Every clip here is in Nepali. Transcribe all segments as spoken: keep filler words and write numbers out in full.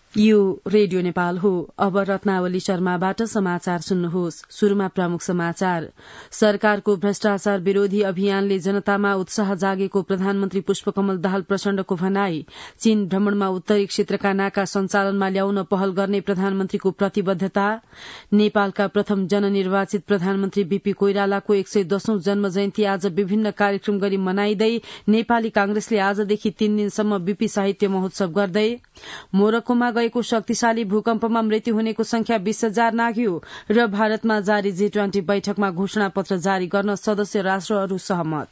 यो रेडियो नेपाल हो। अब रत्नावली शर्माबाट समाचार सुन्नुहोस्। शुरूमा प्रमुख समाचार। सरकारको भ्रष्टाचार विरोधी अभियानले जनतामा उत्साह जागेको प्रधानमन्त्री पुष्पकमल दाहाल प्रचण्डको भनाई। चीन भ्रमणमा उत्तरी क्षेत्रका नाका सञ्चालनमा ल्याउन पहल गर्ने प्रधानमन्त्रीको प्रतिबद्धता। नेपालका प्रथम जननिर्वाचित प्रधानमन्त्री बीपी कोइरालाको एक सय दशौं जन्म जयन्ती आज विभिन्न कार्यक्रम गरी मनाइँदै नेपाली कांग्रेसले आजदेखि तीन दिनसम्म बीपी साहित्य महोत्सव गर्दै। मोरक्कोमा गएको शक्तिशाली भूकम्पमा मृत्यु हुनेको संख्या बीस हजार नाग्यो र भारतमा जारी जी ट्वेन्टी बैठकमा घोषणा पत्र जारी गर्न सदस्य राष्ट्रहरू सहमत।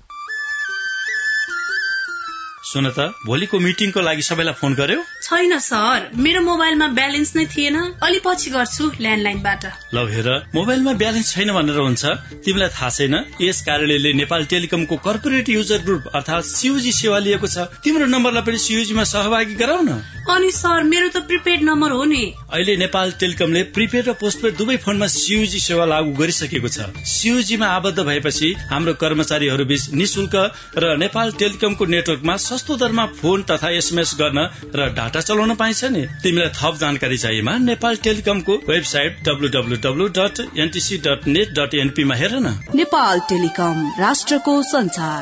सुन त, भोलिको मिटिङको लागि सबैलाई फोन गर्यो? छैन सर, मेरो मोबाइलमा ब्यालेन्स नै थिएन। अलि पछि गर्छु ल्यान्डलाइनबाट। ल हेर, मोबाइलमा ब्यालेन्स छैन भनेर हुन्छ? तिमीलाई थाहा छैन यस कार्यालयले नेपाल टेलिकमको कर्पोरेट युजर ग्रुप अर्थात सीयूजी सेवा लिएको छ। तिम्रो नम्बरलाई पनि सीयूजीमा सहभागी गराउन। अनि सर, मेरो त प्रिपेड नम्बर हो नि। अहिले नेपाल टेलिकमले प्रिपेड र पोस्टपेड दुवै फोनमा सीयूजी सेवा लागू गरिसकेको छ। सीयूजीमा आबद्ध भएपछि हाम्रो कर्मचारीहरू बीच निशुल्क र नेपाल टेलिकमको नेटवर्कमा सस्तो दरमा फोन तथा एसएमएस गर्न र डाटा चलाउन पाइन्छ नि। तिमीलाई थप जानकारी चाहिएमा नेपाल टेलिकमको website W W W dot NTC dot net dot NP मा हेर न। नेपाल टेलिकम, राष्ट्रको संचार।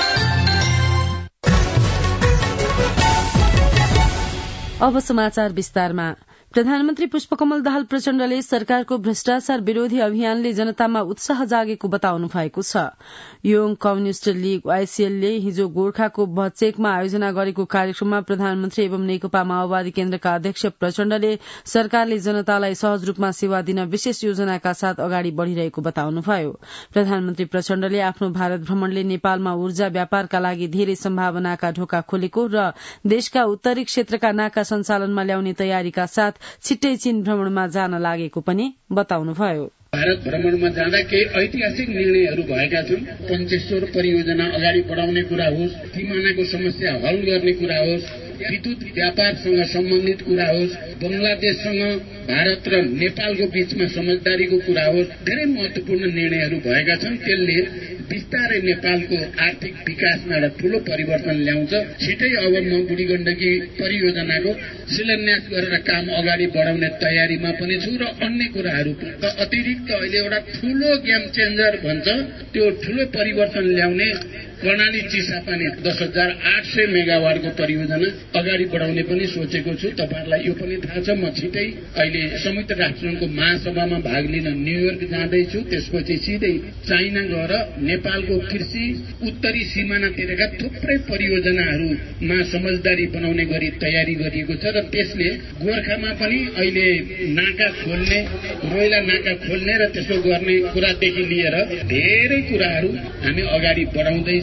अब समाचार विस्तारमा। प्रधानमन्त्री पुष्पकमल दाहाल प्रचण्डले सरकारको भ्रष्टाचार विरोधी अभियानले जनतामा उत्साह जागेको बताउनु भएको छ। योङ कम्युनिष्ट लीग आईसीएलले हिजो गोर्खाको भचेकमा आयोजना गरेको कार्यक्रममा प्रधानमन्त्री एवं नेकपा माओवादी केन्द्रका अध्यक्ष प्रचण्डले सरकारले जनतालाई सहज रूपमा सेवा दिन विशेष योजनाका साथ अगाडि बढ़िरहेको बताउनुभयो। प्रधानमन्त्री प्रचण्डले आफ्नो भारत भ्रमणले नेपालमा ऊर्जा व्यापारका लागि धेरै सम्भावनाका ढोका खोलेको र देशका उत्तरी क्षेत्रका नाका सञ्चालनमा ल्याउने तयारीका साथ छिट्टै चीन भ्रमणमा जान लागेको पनि बताउनुभयो। भारत भ्रमणमा जाँदा केही ऐतिहासिक निर्णयहरू भएका छन्। पञ्चेश्वर परियोजना अगाडि बढाउने कुरा होस्, सिमानाको समस्या हल गर्ने कुरा होस्, विद्युत व्यापारसँग सम्बन्धित कुरा होस्, बंगलादेशसँग भारत र नेपालको बीचमा समझदारीको कुरा होस्, धेरै महत्वपूर्ण निर्णयहरू भएका छन्। त्यसले बिस्तारै नेपालको आर्थिक विकासमा एउटा ठूलो परिवर्तन ल्याउँछ। छिटै अब म बुढी गण्डकी परियोजनाको शिलान्यास गरेर काम अगाडि बढाउने तयारीमा पनि छु र अन्य कुराहरू अतिरिक्त अहिले एउटा ठूलो गेम चेन्जर भन्छ त्यो ठूलो परिवर्तन ल्याउने कर्णाली चिसापानी दस हजार आठ सय मेगावाटको परियोजना अगाडि बढाउने पनि सोचेको छु। तपाईहरुलाई यो पनि थाहा छ, म छिटै अहिले संयुक्त राष्ट्रसङ्घको महासभामा भाग लिन न्यूयोर्क जाँदैछु। त्यसपछि सिधै चाइना गएर नेपालको कृषि उत्तरी सिमानातिरका थुप्रै परियोजनाहरूमा समझदारी बनाउने गरी तयारी गरिएको छ र त्यसले गोर्खामा पनि अहिले नाका खोल्ने, रोइला नाका खोल्ने र त्यसो गर्ने कुरादेखि लिएर धेरै कुराहरू हामी अगाडि बढाउँदैछौँ।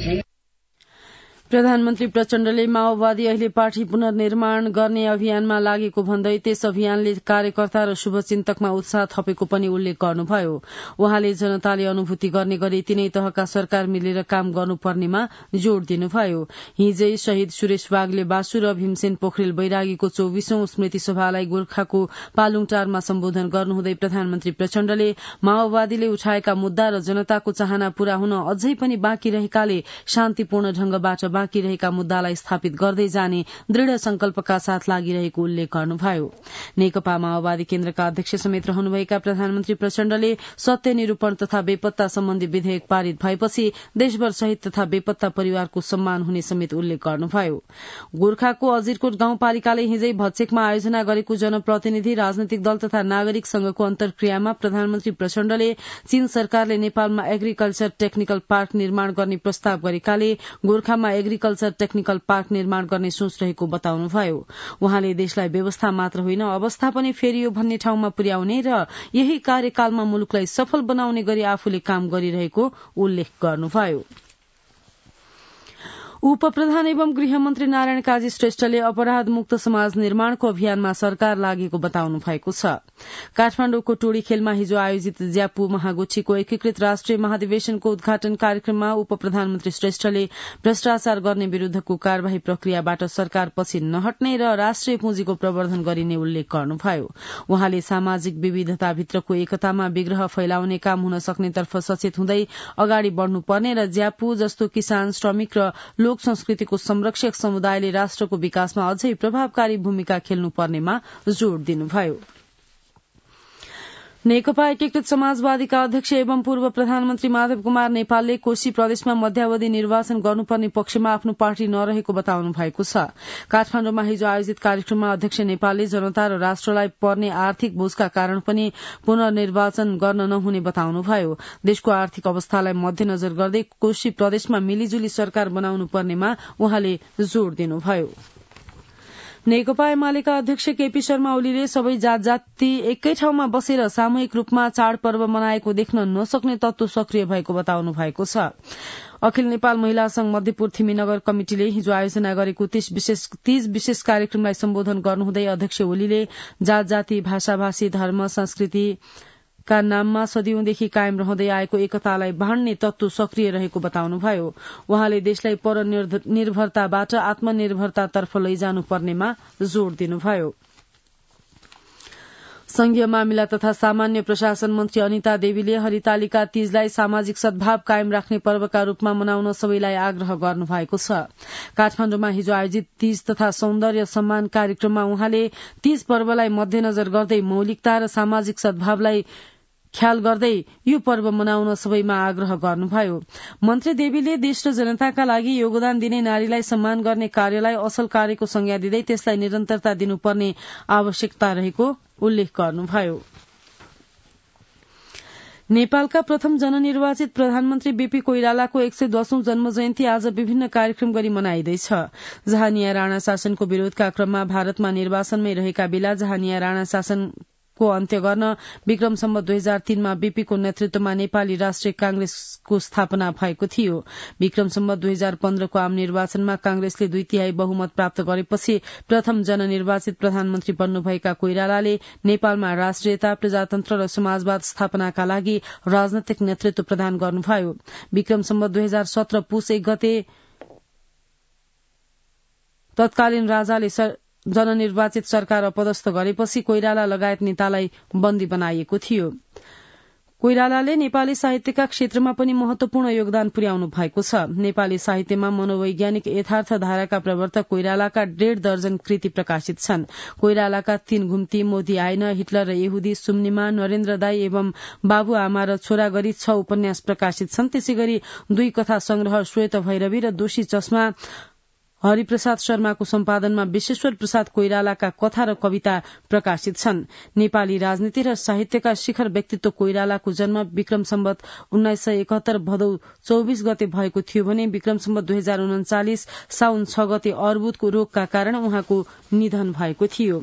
प्रधानमन्त्री प्रचण्डले माओवादी अहिले पार्टी पुनर्निर्माण गर्ने अभियानमा लागेको भन्दै त्यस अभियानले कार्यकर्ता र शुभचिन्तकमा उत्साह थपेको पनि उल्लेख गर्नुभयो। उहाँले जनताले अनुभूति गर्ने गरी तीनै तहका सरकार मिलेर काम गर्नुपर्नेमा जोड़ दिनुभयो। हिजै शहीद सुरेश बागले बासु र भीमसेन पोखरेल बैरागीको चौबीसौं स्मृति सभालाई गोर्खाको पालुङटारमा सम्बोधन गर्नुहुँदै प्रधानमन्त्री प्रचण्डले माओवादीले उठाएका मुद्दा र जनताको चाहना पूरा हुन अझै पनि बाँकी रहेकाले शान्तिपूर्ण ढंगबाट बाँकी रहेका मुद्दालाई स्थापित गर्दै जाने दृढ़ संकल्पका साथ लागिरहेको उल्लेख गर्नुभयो। नेकपा माओवादी केन्द्रका अध्यक्ष समेत रहनुभएका प्रधानमन्त्री प्रचण्डले सत्य निरूपण तथा बेपत्ता सम्बन्धी विधेयक पारित भएपछि देशभर शहीद तथा बेपत्ता परिवारको सम्मान हुने समेत उल्लेख गर्नुभयो। गोर्खाको अजिरकोट गाउँपालिकाले हिजै भचेकमा आयोजना गरेको जनप्रतिनिधि, राजनैतिक दल तथा नागरिक संघको अन्तर्क्रियामा प्रधानमन्त्री प्रचण्डले चीन सरकारले नेपालमा एग्रिकल्चर टेक्निकल पार्क निर्माण गर्ने प्रस्ताव गरेकाले गोर्खामा एग्रिकल्चर टेक्निकल पार्क निर्माण गर्ने सोच रहेको बताउनुभयो। उहाँले देशलाई व्यवस्था मात्र होइन अवस्था पनि फेरियो भन्ने ठाउँमा पुर्याउने र यही कार्यकालमा मुलुकलाई सफल बनाउने गरी आफूले काम गरिरहेको उल्लेख गर्नुभयो। उपप्रधान एवं गृहमन्त्री नारायण काजी श्रेष्ठले अपराध मुक्त समाज निर्माणको अभियानमा सरकार लागेको बताउनु भएको छ। काठमाडौँको टोडी खेलमा हिजो आयोजित ज्यापू महागोष्ठीको एकीकृत राष्ट्रिय महाधिवेशनको उद्घाटन कार्यक्रममा उपप्रधानमन्त्री श्रेष्ठले भ्रष्टाचार गर्ने विरूद्धको कार्यवाही प्रक्रियाबाट सरकार पछि नहट्ने र राष्ट्रिय पुँजीको प्रवर्धन गरिने उल्लेख गर्नुभयो। उहाँले सामाजिक विविधताभित्रको एकतामा विग्रह फैलाउने काम हुन सक्नेतर्फ सचेत हुँदै अगाडि बढ़नुपर्ने र ज्यापू जस्तो किसान, श्रमिक र लोक संस्कृतिको संरक्षक समुदायले राष्ट्रको विकासमा अझै प्रभावकारी भूमिका खेल्नुपर्नेमा जोड़ दिनुभयो। नेकपा एकीकृत समाजवादीका अध्यक्ष एवं पूर्व प्रधानमन्त्री माधव कुमार नेपालले कोशी प्रदेशमा मध्यावधि निर्वाचन गर्नुपर्ने पक्षमा आफ्नो पार्टी नरहेको बताउनु भएको छ। काठमाण्डुमा हिजो आयोजित कार्यक्रममा अध्यक्ष नेपालले जनता र राष्ट्रलाई पर्ने आर्थिक बोझका कारण पनि पुनर्निर्वाचन गर्न नहुने बताउनुभयो। देशको आर्थिक अवस्थालाई मध्यनजर गर्दै कोशी प्रदेशमा मिलिजुली सरकार बनाउनु पर्नेमा उहाँले जोड़ दिनुभयो। नेकपा एमालेका अध्यक्ष केपी शर्मा ओलीले सबै जात जाति एकै ठाउँमा बसेर सामूहिक रूपमा चाडपर्व मनाएको देख्न नसक्ने तत्व सक्रिय भएको बताउनु भएको छ। अखिल नेपाल महिला संघ मध्यपुर थिमीनगर कमिटिले हिजो आयोजना गरेको तीज विशेष, तीज विशेष कार्यक्रमलाई सम्बोधन गर्नुहुँदै अध्यक्ष ओलीले जात जाति भाषाभाषी धर्म संस्कृति का नाममा सदियौंदेखि कायम रहँदै आएको एकतालाई बाँड्ने तत्व सक्रिय रहेको बताउनुभयो। उहाँले देशलाई परनिर्भरताबाट आत्मनिर्भरतातर्फ लैजानु पर्नेमा जोड़ दिनुभयो। संघीय मामिला तथा सामान्य प्रशासन मन्त्री अनिता देवीले हरितालिका तीजलाई सामाजिक सद्भाव कायम राख्ने पर्वका रूपमा मनाउन सबैलाई आग्रह गर्नुभएको छ। काठमाण्डुमा हिजो आयोजित तीज तथा सौन्दर्य सम्मान कार्यक्रममा उहाँले तीज पर्वलाई मध्यनजर गर्दै मौलिकता र सामाजिक सद्भावलाई ख्याल गर्दै यो पर्व मनाउन सबैमा आग्रह गर्नुभयो। मन्त्री देवीले देश र जनताका लागि योगदान दिने नारीलाई सम्मान गर्ने कार्यलाई असल कार्यको संज्ञा दिँदै त्यसलाई निरन्तरता दिनुपर्ने आवश्यकता रहेको उल्लेख गर्नुभयो। नेपालका प्रथम जननिर्वाचित प्रधानमन्त्री बीपी कोइरालाको एक सय दशौं जन्म जयन्ती आज विभिन्न कार्यक्रम गरी मनाइँदैछ। जहानिया राणा शासनको विरोधका क्रममा भारतमा निर्वासनमै रहेका बेला जहानिया राणा शासन को अन्त्य गर्न विक्रम सम्वत दुई हजार तीनमा बीपीको नेतृत्वमा नेपाली राष्ट्रिय कांग्रेसको स्थापना भएको थियो। विक्रम सम्वत दुई हजार पन्ध्रको आम निर्वाचनमा कांग्रेसले दुई तिहाई बहुमत प्राप्त गरेपछि प्रथम जननिर्वाचित प्रधानमन्त्री बन्नुभएका कोइरालाले नेपालमा राष्ट्रियता, प्रजातन्त्र र समाजवाद स्थापनाका लागि राजनैतिक नेतृत्व प्रदान गर्नुभयो। विक्रम सम्वत दुई हजार सत्र पुस एक गते तत्कालीन राजाले जननिर्वाचित सरकार अपदस्थ गरेपछि कोइराला लगायत नेतालाई बन्दी बनाइएको थियो। कोइरालाले नेपाली साहित्यका क्षेत्रमा पनि महत्वपूर्ण योगदान पुर्याउनु भएको छ। नेपाली साहित्यमा मनोवैज्ञानिक यथार्थ धाराका प्रवर्तक कोइरालाका डेढ़ दर्जन कृति प्रकाशित छन्। कोइरालाका तीन घुम्ती, मोदी आएन, हिटलर र यहुदी, सुम्निमा, नरेन्द्र दाई एवं बाबु आमा र छोरा गरी छ उपन्यास प्रकाशित छन्। त्यसै गरी दुई कथा संग्रह श्वेत भैरवी र दोषी चश्मा हरिप्रसाद शर्माको सम्पादनमा विश्वेश्वर प्रसाद कोइरालाका कथा र कविता प्रकाशित छन्। नेपाली राजनीति र साहित्यका शिखर व्यक्तित्व कोइरालाको जन्म विक्रम सम्वत उन्नाइस सय एकहत्तर भदौ चौबीस गते भएको थियो भने विक्रम सम्वत दुई हजार उन्चालिस साउन छ गते अर्बुदको रोगका कारण उहाँको निधन भएको थियो।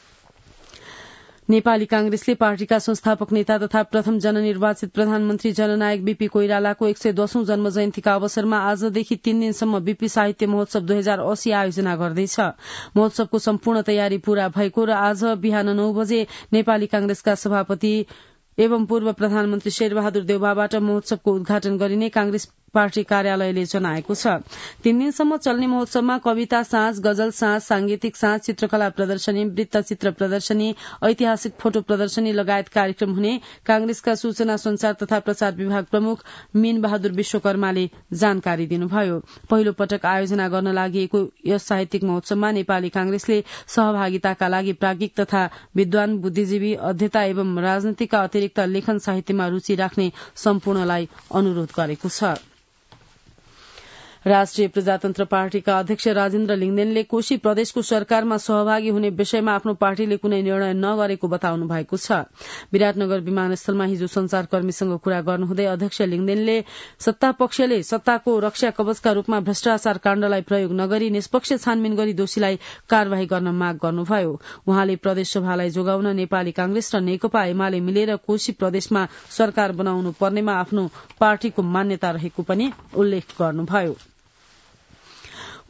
नेपाली कांग्रेसले पार्टीका संस्थापक नेता तथा प्रथम जननिर्वाचित प्रधानमन्त्री जननायक बीपी कोइरालाको एक सय दशौं जन्म जयन्तीका अवसरमा आजदेखि तीन दिनसम्म बीपी साहित्य महोत्सव दुई हजार अस्सी आयोजना गर्दैछ। महोत्सवको सम्पूर्ण तयारी पूरा भएको र आज बिहान नौ बजे नेपाली कांग्रेसका सभापति एवं पूर्व प्रधानमन्त्री शेरबहादुर देउवाबाट महोत्सवको उद्घाटन गरिने कांग्रेस पार्टी कार्यालयले जनाएको छ। तीन दिनसम्म चल्ने महोत्सवमा कविता साँझ, गजल साँझ, सांगीतिक साँझ, चित्रकला प्रदर्शनी, वृत्तचित्र प्रदर्शनी, ऐतिहासिक फोटो प्रदर्शनी लगायत कार्यक्रम हुने कांग्रेसका सूचना संचार तथा प्रचार विभाग प्रमुख मीन बहादुर विश्वकर्माले जानकारी दिनुभयो। पहिलो पटक आयोजना गर्न लागि यस साहित्यिक महोत्सवमा नेपाली कांग्रेसले सहभागिताका लागि प्राज्ञिक तथा विद्वान, बुद्धिजीवी, अध्येता एवं राजनीतिका अतिरिक्त लेखन साहित्यमा रूचि राख्ने सम्पूर्णलाई अनुरोध गरेको छ। राष्ट्रिय प्रजातन्त्र पार्टीका अध्यक्ष राजेन्द्र लिङदेनले कोशी प्रदेशको सरकारमा सहभागी हुने विषयमा आफ्नो पार्टीले कुनै निर्णय नगरेको बताउनु भएको छ। विराटनगर विमानस्थलमा हिजो संचारकर्मीसँग कुरा गर्नुहुँदै अध्यक्ष लिङदेनले सत्तापक्षले सत्ताको रक्षा कवचका रूपमा भ्रष्टाचार काण्डलाई प्रयोग नगरी निष्पक्ष छानबिन गरी दोषीलाई कार्यवाही गर्न माग गर्नुभयो। उहाँले प्रदेशसभालाई जोगाउन नेपाली कांग्रेस र नेकपा एमाले मिलेर कोशी प्रदेशमा सरकार बनाउनु पर्नेमा आफ्नो पार्टीको मान्यता रहेको पनि उल्लेख गर्नुभयो।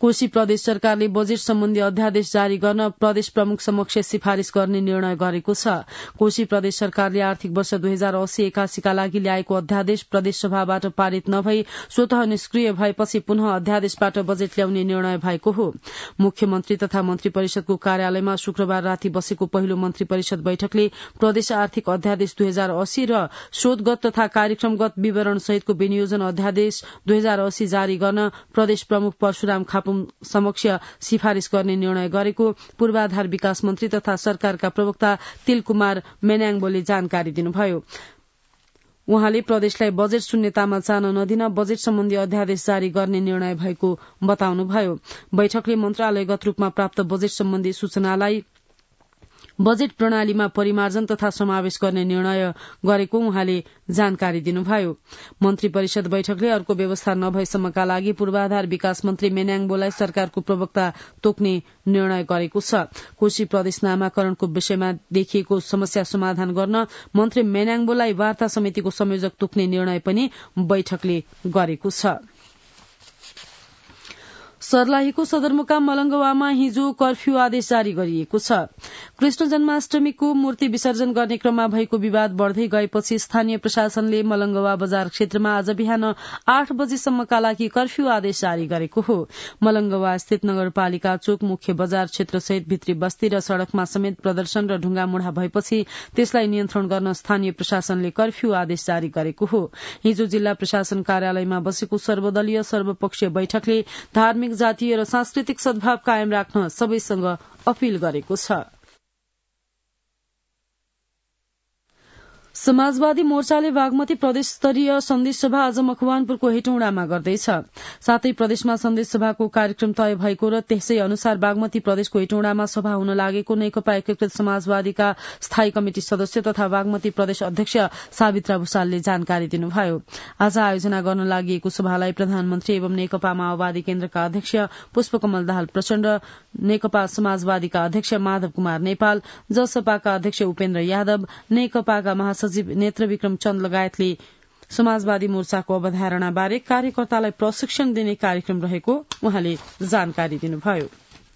कोशी प्रदेश सरकारले बजेट सम्बन्धी अध्यादेश जारी गर्न प्रदेश प्रमुख समक्ष सिफारिश गर्ने निर्णय गरेको छ। कोशी प्रदेश सरकारले आर्थिक वर्ष दुई हजार अस्सी एकासीका लागि ल्याएको अध्यादेश प्रदेश सभाबाट पारित नभई स्वतः निष्क्रिय भएपछि पुनः अध्यादेशबाट बजेट ल्याउने निर्णय भएको हो। मुख्यमन्त्री तथा मन्त्री परिषदको कार्यालयमा शुक्रबार राति बसेको पहिलो मन्त्री परिषद बैठकले प्रदेश आर्थिक अध्यादेश दुई हजार अस्सी र शोधगत तथा कार्यक्रमगत विवरण सहितको विनियोजन अध्यादेश दुई हजार अस्सी जारी गर्न प्रदेश प्रमुख परशुराम खापुम समक्ष सिफारिश गर्ने निर्णय गरेको पूर्वाधार विकास मन्त्री तथा सरकारका प्रवक्ता तिलकुमार मेन्याङबोले जानकारी दिनुभयो। उहाँले प्रदेशलाई बजेट शून्यतामा जान नदिन बजेट सम्बन्धी अध्यादेश जारी गर्ने निर्णय भएको बताउनुभयो। बैठकले मन्त्रालयगत रूपमा प्राप्त बजेट सम्बन्धी सूचनालाई बजेट प्रणालीमा परिमार्जन तथा समावेश गर्ने निर्णय गरेको उहाँले जानकारी दिनुभयो। मन्त्री परिषद बैठकले अर्को व्यवस्था नभएसम्मका लागि पूर्वाधार विकास मन्त्री मेन्याङबोलाई सरकारको प्रवक्ता तोक्ने निर्णय गरेको छ। कोशी प्रदेश नामाकरणको विषयमा देखिएको समस्या समाधान गर्न मन्त्री मेन्याङबोलाई वार्ता समितिको संयोजक तोक्ने निर्णय पनि बैठकले गरेको छ। सर्लाहीको सदरमुकाम मलंगवामा हिजो कर्फ्यू आदेश जारी गरिएको छ। कृष्ण जन्माष्टमीको मूर्ति विसर्जन गर्ने क्रममा भएको विवाद बढ़दै गएपछि स्थानीय प्रशासनले मलंगवा बजार क्षेत्रमा आज बिहान आठ बजेसम्मका लागि कर्फ्यू आदेश जारी गरेको हो। मलंगवा स्थित नगरपालिका चोक मुख्य बजार क्षेत्रसहित भित्री बस्ती र सड़कमा समेत प्रदर्शन र ढुंगामुढ़ा भएपछि त्यसलाई नियन्त्रण गर्न स्थानीय प्रशासनले कर्फ्यू आदेश जारी गरेको हो। हिजो जिल्ला प्रशासन कार्यालयमा बसेको सर्वदलीय सर्वपक्षीय बैठकले धार्मिक जातीय र सांस्कृतिक सद्भाव कायम राख्न सबैसँग अपील गरेको छ। समाजवादी मोर्चाले बागमती प्रदेश स्तरीय सन्देश सभा आज मकवानपुरको हेटौँडामा गर्दैछ। साथै प्रदेशमा सन्देश सभाको कार्यक्रम तय भएको र त्यसै अनुसार बागमती प्रदेशको हेटौँडामा सभा हुन लागेको नेकपा एकीकृत समाजवादीका स्थायी कमिटी सदस्य तथा बागमती प्रदेश अध्यक्ष सावित्रा भूषालले जानकारी दिनुभयो। आज आयोजना गर्न लागि सभालाई प्रधानमन्त्री एवं नेकपा माओवादी केन्द्रका अध्यक्ष पुष्पकमल दाहाल प्रचण्ड, नेकपा समाजवादीका अध्यक्ष माधव कुमार नेपाल, जसपाका अध्यक्ष उपेन्द्र यादव, नेकपाका महासचिव नेत्र विक्रम चन्द लगायतले समाजवादी मोर्चाको अवधारणाबारे कार्यकर्तालाई प्रशिक्षण दिने कार्यक्रम रहेको उहाँले जानकारी दिनुभयो।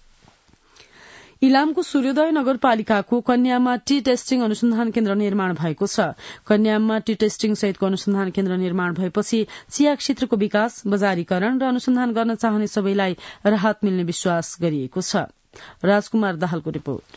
इलामको सूर्योदय नगरपालिकाको कन्याममा टी टेस्टिङ अनुसन्धान केन्द्र निर्माण भएको छ। कन्याममा टी टेस्टिङ सहितको अनुसन्धान केन्द्र निर्माण भएपछि चिया क्षेत्रको विकास, बजारीकरण र अनुसन्धान गर्न चाहने सबैलाई राहत मिल्ने विश्वास गरिएको छ। राजकुमार दाहालको रिपोर्ट।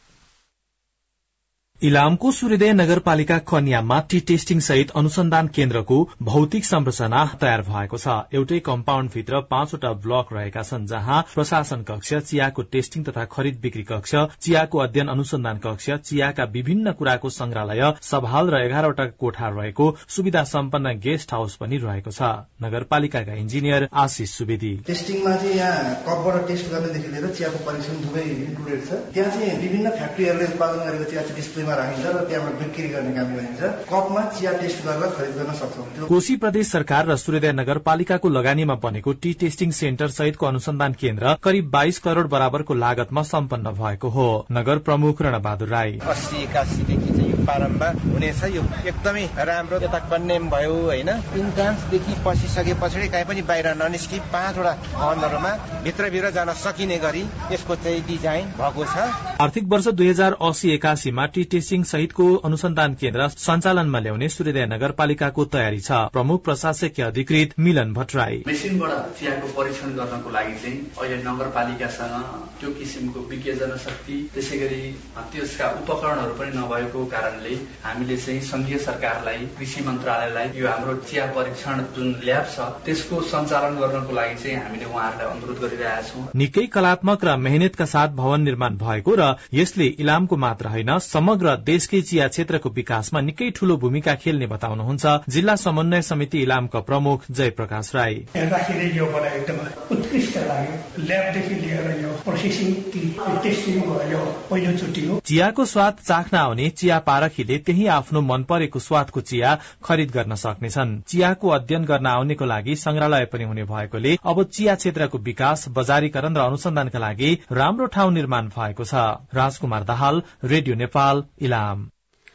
इलामको सूर्योदय नगरपालिका कन्याममा टी टेस्टिङ सहित अनुसन्धान केन्द्रको भौतिक संरचना तयार भएको छ। एउटै कम्पाउण्ड भित्र पाँचवटा ब्लक रहेका छन्, जहाँ प्रशासन कक्ष, चियाको टेस्टिङ तथा खरिद बिक्री कक्ष, चियाको अध्ययन अनुसन्धान कक्ष, चियाका विभिन्न कुराको संग्रहालय, सभाल र एघारवटा कोठा रहेको सुविधा सम्पन्न गेस्ट हाउस पनि रहेको छ। नगरपालिकाका इन्जिनियर आशिष सुवेदी टेस्टिङमा चाहिँ यहाँ कपबाट टेस्ट गर्नेदेखि लिएर चियाको परीक्षण दुवै इन्क्लुडेड छ। त्यहाँ चाहिँ विभिन्न फ्याक्ट्रीहरूले उत्पादन गरेको चिया डिस्प्ले राखिन्छ र त्यहाँबाट बिक्री गर्ने काम गरिन्छ। कपमा चिया टेस्ट गरेर खरिद गर्न सक्छौं। कोशी प्रदेश सरकार र सूर्योदय नगरपालिकाको लगानीमा बनेको टी टेस्टिङ सेन्टर सहितको अनुसन्धान केन्द्र करिब बाइस करोड़ बराबरको लागतमा सम्पन्न भएको हो। नगर प्रमुख रणबहादुर राई अस्सी एकासीदेखि चाहिँ यो प्रारम्भ हुनेछ। यो एकदमै राम्रो यता कन्याम भयो होइन, इन्ट्रान्सदेखि पसिसके पछाडि कहीँ पनि बाहिर ननिस्कि पाँचवटा भवनहरूमा भित्रभित्र जान सकिने गरी यसको चाहिँ डिजाइन भएको छ। आर्थिक वर्ष दुई हजार अस्सी एकासीमा टी टेस्टिङ सहितको अनुसन्धान केन्द्र सञ्चालनमा ल्याउने सूर्योदय नगरपालिकाको तयारी छ। प्रमुख प्रशासकीय अधिकृत मिलन भट्टराई मेसिनबाट चियाको परीक्षण गर्नको लागि चाहिँ अहिले नगरपालिकासँग त्यो किसिमको विज्ञ जनशक्ति त्यसै गरी त्यसका उपकरणहरू पनि नभएको कारणले हामीले चाहिँ संघीय सरकारलाई, कृषि मन्त्रालयलाई यो हाम्रो चिया परीक्षण जुन ल्याब छ त्यसको सञ्चालन गर्नको लागि चाहिँ हामीले उहाँहरूलाई अनुरोध गरिरहेका छौँ। निकै कलात्मक र मेहनतका साथ भवन निर्माण भएको र यसले इलामको मात्र होइन समग्र देशकै चिया क्षेत्रको विकासमा निकै ठूलो भूमिका खेल्ने बताउनुहुन्छ जिल्ला समन्वय समिति इलामका प्रमुख जयप्रकाश राई। हेर्दाखेरि यो मलाई एकदम उत्कृष्ट लाग्यो। ल्याबदेखि लिएर यो प्रोसेसिङ टेस्टिङ भयो पहिलोचोटि हो। चियाको स्वाद चाख्न आउने चिया पारखीले त्यही आफ्नो मन परेको स्वादको चिया खरिद गर्न सक्नेछन्। चियाको अध्ययन गर्न आउनेको लागि संग्रहालय पनि हुने भएकोले अब चिया क्षेत्रको विकास, बजारीकरण र अनुसन्धानका लागि राम्रो ठाउँ निर्माण भएको छ। राजकुमार दाहाल, रेडियो नेपाल, इलाम।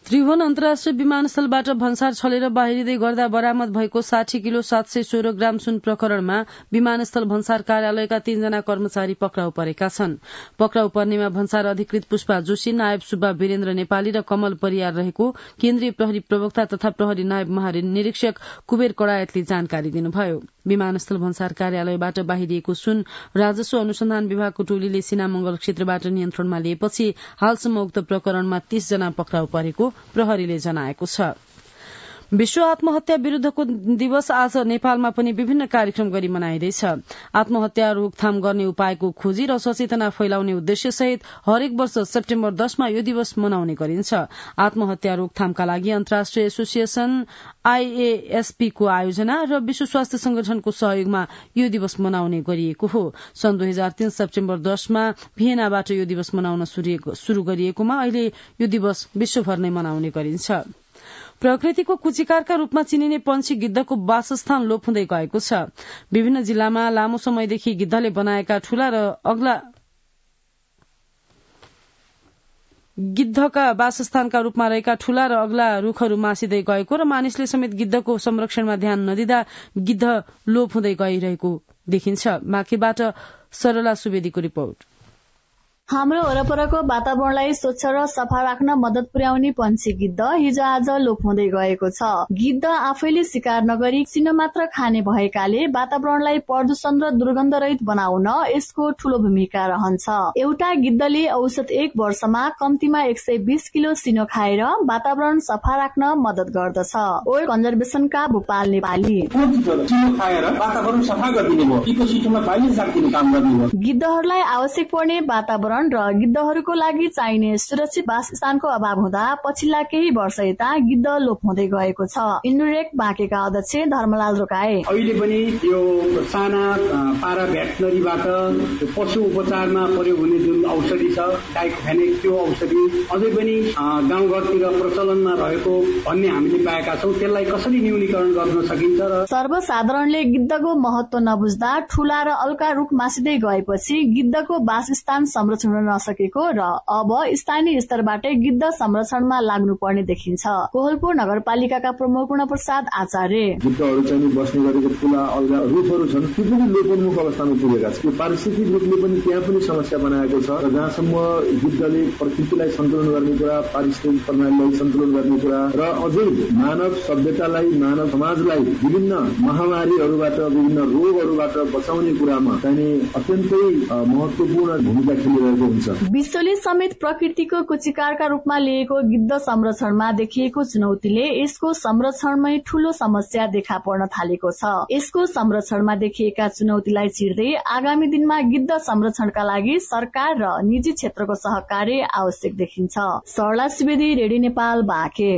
त्रिभुवन अन्तर्राष्ट्रिय विमानस्थलबाट भन्सार छलेर बाहिरिँदै गर्दा बरामद भएको साठी किलो सात सय सोह्र ग्राम सुन प्रकरणमा विमानस्थल भन्सार कार्यालयका तीनजना कर्मचारी पक्राउ परेका छन्। पक्राउ पर्नेमा भन्सार अधिकृत पुष्पा जोशी, नायब सुब्बा वीरेन्द्र नेपाली र कमल परियार रहेको केन्द्रीय प्रहरी प्रवक्ता तथा प्रहरी नायब महानिरीक्षक कुबेर कडायतले जानकारी दिनुभयो। विमानस्थल भन्सार कार्यालयबाट बाहिरिएको सुन राजस्व अनुसन्धान विभागको टोलीले सिनामंगल क्षेत्रबाट नियन्त्रणमा लिएपछि हालसम्म उक्त प्रकरणमा तीस जना पक्राउ परेको प्रहरीले जनाएको छ। विश्व आत्महत्या विरूद्धको दिवस आज नेपालमा पनि विभिन्न कार्यक्रम गरी मनाइँदैछ। आत्महत्या रोकथाम गर्ने उपायको खोजी र सचेतना फैलाउने उद्देश्य सहित हरेक वर्ष सेप्टेम्बर दशमा यो दिवस मनाउने गरिन्छ। आत्महत्या रोकथामका लागि अन्तर्राष्ट्रिय एसोसिएसन आईएएसपी को आयोजना र विश्व स्वास्थ्य संगठनको सहयोगमा यो दिवस मनाउने गरिएको हो। सन् दुई हजार तीन सेप्टेम्बर दशमा भियनाबाट यो दिवस मनाउन शुरू गरिएकोमा अहिले यो दिवस विश्वभर नै मनाउने गरिन्छ। प्रकृतिको कुचिकारका रूपमा चिनिने पंक्षी गिद्धको वासस्थान लोप हुँदै गएको छ। विभिन्न जिल्लामा लामो समयदेखि गिद्धले बनाएका ठूला र अग्ला गिद्धका वासस्थानका रूपमा रहेका ठूला र अग्ला रूखहरू मासिँदै गएको र मानिसले समेत गिद्धको संरक्षणमा ध्यान नदिँदा गिद्ध लोप हुँदै गइरहेको देखिन्छ। माकेबाट सरला सुवेदीको रिपोर्ट। हाम्रो वरपरको वातावरणलाई स्वच्छ र सफा राख्न मद्दत पुर्याउने पंक्षी गिद्ध हिजो आज लोप हुँदै गएको छ। गिद्ध आफैले शिकार नगरी सिनो मात्र खाने भएकाले वातावरणलाई प्रदूषण र दुर्गन्ध रहित बनाउन यसको ठूलो भूमिका रहन्छ। एउटा गिद्धले औसत एक वर्षमा कम्तीमा एक सय बीस किलो सिनो खाएर वातावरण सफा राख्न मद्दत गर्दछ। ओल्ड कन्जर्भेशनका भूपाल नेपाली गिद्धहरूलाई आवश्यक पर्ने वातावरण र गिद्धहरूको लागि चाहिने सुरक्षित वासस्थानको अभाव हुँदा पछिल्ला केही वर्ष यता गिद्ध लोप हुँदै गएको छ। इन्डुरेक बाँकेका अध्यक्ष धर्मलाल रोकाए अहिले पनि यो साना पारा भेटनरीबाट पशु उपचारमा प्रयोग हुने जुन औषधि छ डाइक्लोफेनेक, त्यो औषधि अझै पनि गाउँघरतिर प्रचलनमा रहेको भन्ने हामीले पाएका छौं। त्यसलाई कसरी न्यूनीकरण गर्न सकिन्छ र सर्वसाधारणले गिद्धको महत्व नबुझ्दा ठूला र अल्का रूख मासिँदै गएपछि गिद्धको वासस्थान संरक्षण नसकेको र अब स्थानीय स्तरबाटै गिद्ध संरक्षणमा लाग्नुपर्ने देखिन्छ। कोहलपुर नगरपालिकाका प्रमुख पूर्ण प्रसाद आचार्य गिद्धहरू चाहिँ बस्ने गरेको ठूला अल्गा रूखहरू छन्, त्यो पनि लोपोन्मुख अवस्थामा पुगेका छन्। यो पारिस्थितिक रूपले पनि त्यहाँ पनि समस्या बनाएको छ र जहाँसम्म गिद्धले प्रकृतिलाई सन्तुलन गर्ने कुरा, पारिस्थितिक प्रणालीलाई सन्तुलन गर्ने कुरा र अझै मानव सभ्यतालाई, मानव समाजलाई विभिन्न महामारीहरूबाट, विभिन्न रोगहरूबाट बचाउने कुरामा चाहिँ अत्यन्तै महत्वपूर्ण भूमिका खेलिरहेको हुन्छ। विश्वले समेत प्रकृतिको कुचिकारका रूपमा लिएको गिद्ध संरक्षणमा देखिएको चुनौतीले यसको संरक्षणमै ठूलो समस्या देखा पर्न थालेको छ। यसको संरक्षणमा देखिएका चुनौतीलाई चिर्दै आगामी दिनमा गिद्ध संरक्षणका लागि सरकार र निजी क्षेत्रको सहकार्य आवश्यक देखिन्छ। सरला सुवेदी, रेडियो नेपाल, बाँके।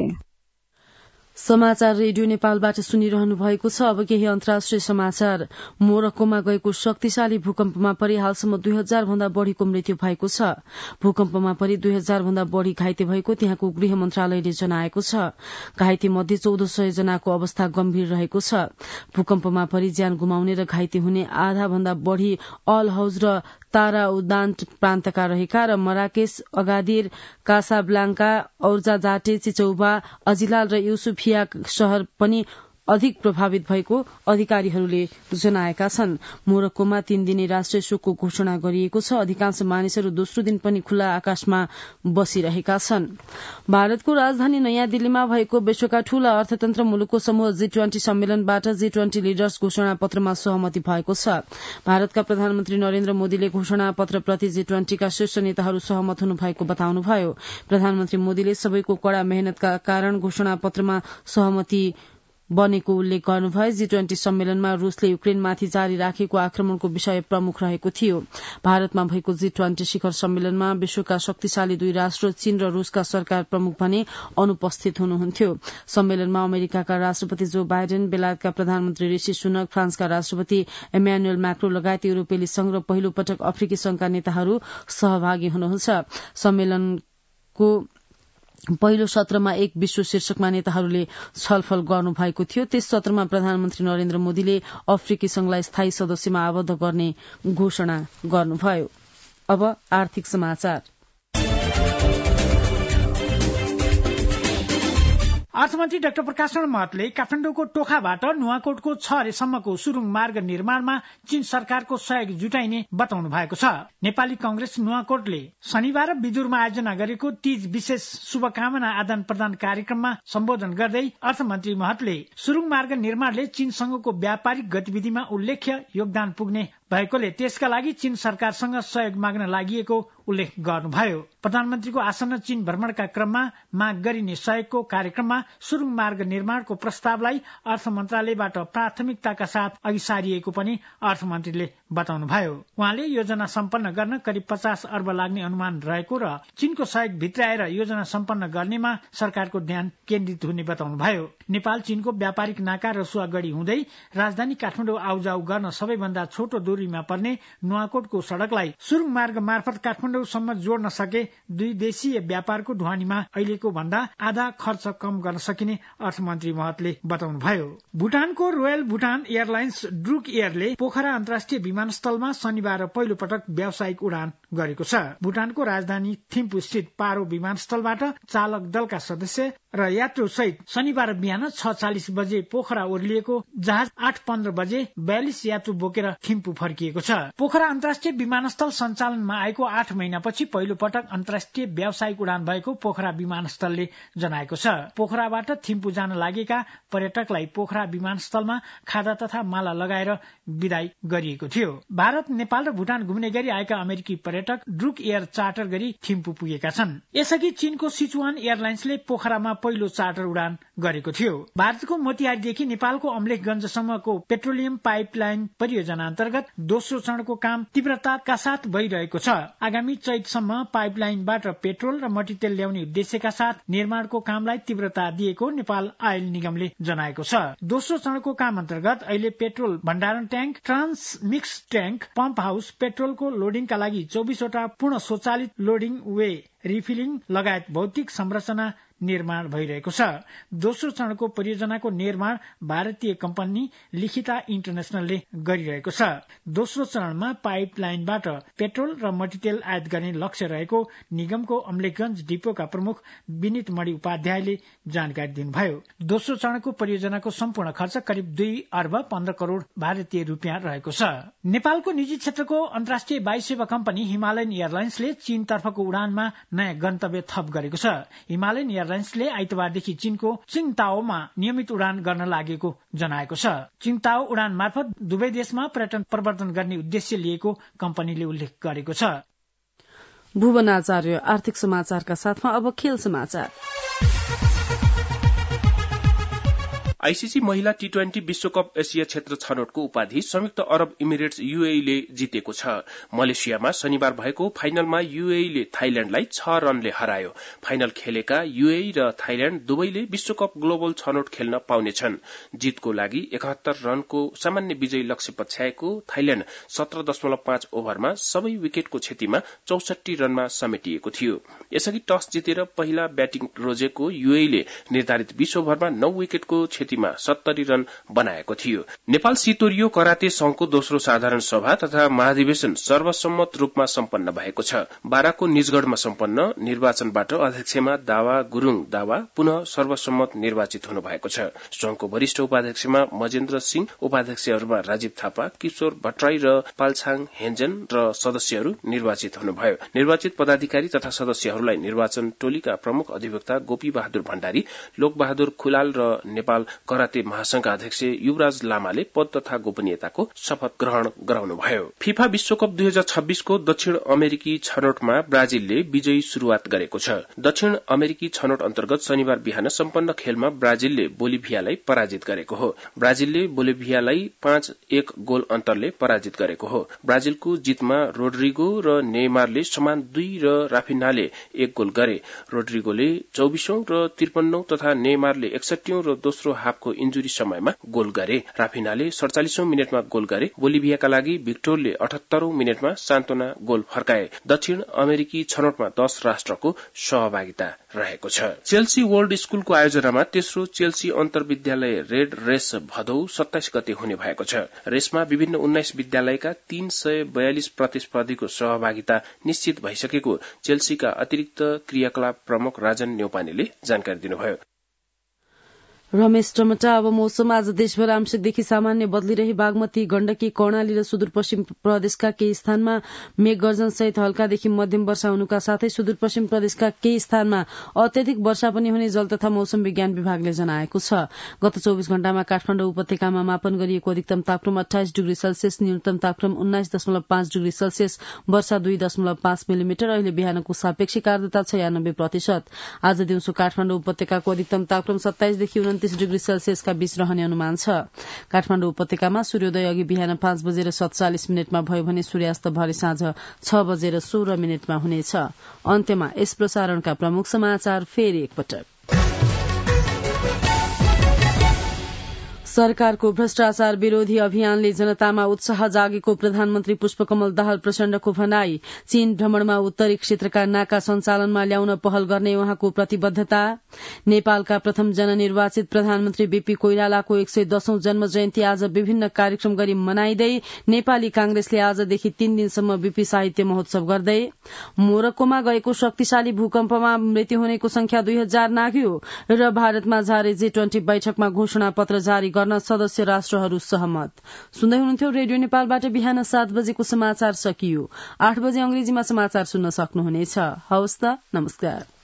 समाचार रेडियो नेपालबाट सुनिरहनु भएको छ। अब केही अन्तर्राष्ट्रिय समाचार। मोरक्कोमा गएको शक्तिशाली भूकम्पमा परि हालसम्म दुई हजार भन्दा बढ़ीको मृत्यु भएको छ। भूकम्पमा परि दुई हजार भन्दा बढ़ी घाइते भएको त्यहाँको गृह मन्त्रालयले जनाएको छ। घाइते मध्ये चौध सय जनाको अवस्था गम्भीर रहेको छ। भूकम्पमा परि ज्यान गुमाउने र घाइते हुने आधा भन्दा बढ़ी अल हौज र तारा उदान्त प्रान्तका रहेका र मराकेश, अगादिर, कासाब्लाङ्का, और्जा जाटे, चिचौबा, अजिलाल र युसुफिया शहर पनि अधिक प्रभावित भएको अधिकारीहरूले जनाएका छन्। मोरक्कोमा तीन दिने राष्ट्रिय शोकको घोषणा गरिएको छ। अधिकांश मानिसहरू दोस्रो दिन पनि खुल्ला आकाशमा बसिरहेका छन्। भारतको राजधानी नयाँ दिल्लीमा भएको विश्वका ठूला अर्थतन्त्र मुलुकको समूह जी ट्वेन्टी सम्मेलनबाट जी ट्वेन्टी लिडर्स घोषणा पत्रमा सहमति भएको छ। भारतका प्रधानमन्त्री नरेन्द्र मोदीले घोषणा पत्रप्रति जी ट्वेन्टीका शीर्ष नेताहरू सहमत हुनु भएको बताउनुभयो। प्रधानमन्त्री मोदीले सबैको कड़ा मेहनतका कारण घोषणा पत्रमा सहमति बनेको उल्लेख गर्नुभयो। जी ट्वेन्टी सम्मेलनमा रूसले युक्रेनमाथि जारी राखेको आक्रमणको विषय प्रमुख रहेको थियो। भारतमा भएको जी ट्वेन्टी शिखर सम्मेलनमा विश्वका शक्तिशाली दुई राष्ट्र चीन र रूसका सरकार प्रमुख भने अनुपस्थित हुनुहुन्थ्यो। सम्मेलनमा अमेरिकाका राष्ट्रपति जो बाइडेन, बेलायतका प्रधानमन्त्री ऋषि सुनक, फ्रान्सका राष्ट्रपति इम्यानुएल मैक्रो लगायत युरोपेली संघ र पहिलो पटक अफ्रिकी संघका नेताहरू सहभागी हुनुहुन्छ। सम्मेलनको पहिलो सत्रमा एक विश्व शीर्षकमा नेताहरूले छलफल गर्नुभएको थियो। त्यस सत्रमा प्रधानमन्त्री नरेन्द्र मोदीले अफ्रिकी संघलाई स्थायी सदस्यमा आबद्ध गर्ने घोषणा गर्नुभयो। अब आर्थिक समाचार। अर्थमन्त्री डाक्टर प्रकाशरण महतले काठमाडौँको टोखाबाट नुवाकोटको छ अरेसम्मको सुरुङ मार्ग निर्माणमा चीन सरकारको सहयोग जुटाइने बताउनु भएको छ। नेपाली कंग्रेस नुवाकोटले शनिबार बिदुरमा आयोजना गरेको तीज विशेष शुभकामना आदान प्रदान कार्यक्रममा सम्बोधन गर्दै अर्थमन्त्री महतले सुरुङ मार्ग निर्माणले चीनसँगको व्यापारिक गतिविधिमा उल्लेख्य योगदान पुग्ने भएकोले त्यसका लागि चीन सरकारसँग सहयोग माग्न लागि उल्लेख गर्नुभयो। प्रधानमन्त्रीको आसन्न चीन भ्रमणका क्रममा माग गरिने सहयोगको कार्यक्रममा सुरुङ मार्ग निर्माणको प्रस्तावलाई अर्थ मन्त्रालयबाट प्राथमिकताका साथ अघि सारिएको पनि अर्थमन्त्रीले बताउनुभयो। उहाँले योजना सम्पन्न गर्न करिब पचास अर्ब लाग्ने अनुमान रहेको र चीनको सहयोग भित्राएर योजना सम्पन्न गर्नेमा सरकारको ध्यान केन्द्रित हुने बताउनुभयो। नेपाल चीनको व्यापारिक नाका रसुवागढी हुँदै राजधानी काठमाडौँ आउजाउ गर्न सबैभन्दा छोटो दूरीमा पर्ने नुवाकोटको सड़कलाई सुरुङ मार्ग मार्फत काठमाडौँसम्म जोड्न सके दुई देशीय व्यापारको ढुवानीमा अहिलेको भन्दा आधा खर्च कम गर्न सकिने अर्थमन्त्री महतले बताउनुभयो। भुटानको रोयल भुटान एयरलाइन्स ड्रुक एयरले पोखरा अन्तर्राष्ट्रिय विमानस्थलमा शनिबार पहिलो पटक व्यावसायिक उडान गरेको छ। भुटानको राजधानी थिम्पू स्थित पारो विमानस्थलबाट चालक दलका सदस्य र यात्रु सहित शनिबार बिहान छ चालिस बजे पोखरा ओर्लिएको जहाज आठ पन्ध्र बजे बयालिस यात्रु बोकेर थिम्पू फर्किएको छ। पोखरा अन्तर्राष्ट्रिय विमानस्थल सञ्चालनमा आएको आठ महिनापछि पहिलो पटक अन्तर्राष्ट्रिय व्यावसायिक उडान भएको पोखरा विमानस्थलले जनाएको छ। पोखराबाट थिम्पू जान लागेका पर्यटकलाई पोखरा विमानस्थलमा खाजा तथा माला लगाएर विदाई गरिएको थियो। भारत, नेपाल र भुटान घुम्ने गरी आएका अमेरिकी पर्यटक ड्रुक एयर चार्टर गरी थिम्पू पुगेका छन्। यसअघि चीनको सिचुवान एयरलाइन्सले पोखरामा पहिलो चार्टर उडान गरेको थियो। भारतको मोतिहारीदेखि नेपालको अमलेखगञ्जसम्मको पेट्रोलियम पाइपलाइन परियोजना अन्तर्गत दोस्रो चरणको काम तीव्रताका साथ भइरहेको छ। आगामी चैतसम्म पाइपलाइनबाट पेट्रोल र मट्टीतेल ल्याउने उद्देश्यका साथ निर्माणको कामलाई तीव्रता दिएको नेपाल आयल निगमले जनाएको छ। दोस्रो चरणको काम अन्तर्गत अहिले पेट्रोल भण्डारण tank, transmix tank, pump house, पेट्रोलको लोडिङका लागि चौबिसवटा पूर्ण स्वचालित लोडिङ वे, रिफिलिङ लगायत भौतिक संरचना निर्माण भइरहेको छ। दोस्रो चरणको परियोजनाको निर्माण भारतीय कम्पनी लिखिता इन्टरनेशनलले गरिरहेको छ। दोस्रो चरणमा पाइपलाइनबाट पेट्रोल र मट्टीतेल आयात गर्ने लक्ष्य रहेको निगमको अमलेखगञ्ज डिपोका प्रमुख विनित मणि उपाध्यायले जानकारी दिनुभयो। दोस्रो चरणको परियोजनाको सम्पूर्ण खर्च करिब दुई अर्ब पन्ध्र करोड़ भारतीय रूपियाँ रहेको छ। नेपालको निजी क्षेत्रको अन्तर्राष्ट्रिय वायु सेवा कम्पनी हिमालयन एयरलाइन्सले चीनतर्फको उडानमा नयाँ गन्तव्य थप गरेको छ। हिमालयन एयरलाइन्सले आइतबारदेखि चीनको चिङताओमा नियमित उडान गर्न लागेको जनाएको छ। चिङताओ उडान मार्फत दुवै देशमा पर्यटन प्रवर्धन गर्ने उद्देश्य लिएको कम्पनीले उल्लेख गरेको छ। भुवन आचार्य आर्थिक समाचारका साथमा अब खेल समाचार। आईसीसी महिला टी ट्वेन्टी विश्वकप एसिया क्षेत्र छनौटको उपाधि संयुक्त अरब इमिरेट्स यूएईले जितेको छ। मलेसियामा शनिबार भएको फाइनलमा यूएईले थाइल्याण्डलाई छ रनले हरायो। फाइनल खेलेका यूएई र थाइल्याण्ड दुवैले विश्वकप ग्लोबल छनौट खेल्न पाउनेछन्। जितको लागि एकहत्तर रनको सामान्य विजयी लक्ष्य पछ्याएको थाइल्याण्ड सत्र दशमलव पाँच ओभरमा सबै विकेटको क्षतिमा चौसठी रनमा समेटिएको थियो। यसअघि टस जितेर पहिला ब्याटिङ रोजेको यूएईले निर्धारित बीस ओभरमा नौ विकेटको क्षति सत्तरी रन बनाएको थियो। नेपाल सितोरियो कराते संघको दोस्रो साधारण सभा तथा महाधिवेशन सर्वसम्मत रूपमा सम्पन्न भएको छ। बाराको निजगढ़मा सम्पन्न निर्वाचनबाट अध्यक्षमा दावा गुरूङ दावा पुनः सर्वसम्मत निर्वाचित हुनु भएको छ। संघको वरिष्ठ उपाध्यक्षमा मजेन्द्र सिंह, उपाध्यक्षहरूमा राजीव थापा, किशोर भट्टराई र पाल्छाङ हेन्जन र सदस्यहरू निर्वाचित हुनुभयो। निर्वाचित पदाधिकारी तथा सदस्यहरूलाई निर्वाचन टोलीका प्रमुख अधिवक्ता गोपी बहादुर भण्डारी, लोक बहादुर खुलाल र नेपाल कराते महासंघका अध्यक्ष युवराज लामाले पद तथा गोपनीयताको शपथ ग्रहण गराउनुभयो। फिफा विश्वकप दुई हजार छब्बीसको दक्षिण अमेरिकी छनौटमा ब्राजिलले विजयी शुरूआत गरेको छ। दक्षिण अमेरिकी छनौट अन्तर्गत शनिबार बिहान सम्पन्न खेलमा ब्राजिलले बोलिभियालाई पराजित गरेको हो। ब्राजिलले बोलिभियालाई पाँच एक गोल अन्तरले पराजित गरेको हो। ब्राजिलको जितमा रोड्रिगो र नेमारले समान दुई र राफिनाले एक गोल गरे। रोड्रिगोले चौबिसौं र त्रिपन्नौं तथा नेमारले एकसठीौं र दोस्रो हाफको इन्जुरी समयमा गोल गरे। राफिनाले सड़चालिसौं मिनटमा गोल गरे। बोलिभियाका लागि भिक्टोरले अठहत्तरौं मिनटमा सान्तोना गोल फर्काए। दक्षिण अमेरिकी छनौटमा दश राष्ट्रको सहभागिता रहेको छ। चेल्सी वर्ल्ड स्कूलको आयोजनामा तेस्रो चेल्सी अन्तर्विद्यालय रेड रेस भदौ सत्ताइस गते हुने भएको छ। रेसमा विभिन्न उन्नाइस विद्यालयका तीन सय बयालिस प्रतिस्पर्धीको सहभागिता निश्चित भइसकेको चेल्सीका अतिरिक्त क्रियाकलाप प्रमुख राजन न्यौपानेले जानकारी दिनुभयो। रमेश टमटा। अब मौसम। आज देशभर आंशिकदेखि सामान्य बदलिरही बागमती, गण्डकी, कर्णाली र सुदूरपश्चिम प्रदेशका केही स्थानमा मेघ गर्जन सहित हल्कादेखि मध्यम वर्षा हुनुका साथै सुदूरपश्चिम प्रदेशका केही स्थानमा अत्यधिक वर्षा पनि हुने जल तथा मौसम विज्ञान विभागले जनाएको छ। गत चौबिस घण्टामा काठमाडौँ उपत्यकामा मापन गरिएको अधिकतम तापक्रम अठाइस डिग्री सेल्सियस, न्यूनतम तापक्रम उन्नाइस दशमलव पाँच डिग्री सेल्सियस, वर्षा दुई दशमलव पाँच मिलिमिटर। अहिले बिहानको सापेक्षिक आर्द्रता छयानब्बे प्रतिशत। आज दिउँसो काठमाडौँ उपत्यकाको अधिकतम तापक्रम सत्ताइसदेखि उन्तिस डिग्री सेल्सियसका बीच रहने अनुमान छ। काठमाडौँ उपत्यकामा सूर्योदय अघि बिहान पाँच बजेर सत्तालिस मिनटमा भयो भने सूर्यास्त भरे साँझ छ बजेर सोह्र मिनटमा हुनेछ। अन्त्यमा यस प्रसारणका प्रमुख समाचार फेरि एकपटक। सरकारको भ्रष्टाचार विरोधी अभियानले जनतामा उत्साह जागेको प्रधानमन्त्री पुष्पकमल दाहाल प्रचण्डको भनाई। चीन भ्रमणमा उत्तरी क्षेत्रका नाका सञ्चालनमा ल्याउन पहल गर्ने उहाँको प्रतिबद्धता। नेपालका प्रथम जननिर्वाचित प्रधानमन्त्री बीपी कोइरालाको एक सय दशौं जन्म जयन्ती आज विभिन्न कार्यक्रम गरी मनाइँदै नेपाली कांग्रेसले आजदेखि तीन दिनसम्म बीपी साहित्य महोत्सव गर्दै। मोरक्कोमा गएको शक्तिशाली भूकम्पमा मृत्यु हुनेको संख्या दुई हजार नाग्यो र भारतमा जारी जी ट्वेन्टी बैठकमा घोषणा पत्र जारी गर्न सदस्य राष्ट्रहरू सहमत। सुन्दै हुनुहुन्थ्यो रेडियो नेपालबाट बिहान सात बजेको समाचार सकियो। आठ बजे अंग्रेजीमा समाचार सुन्न सक्नुहुनेछ। हवस् त, नमस्कार।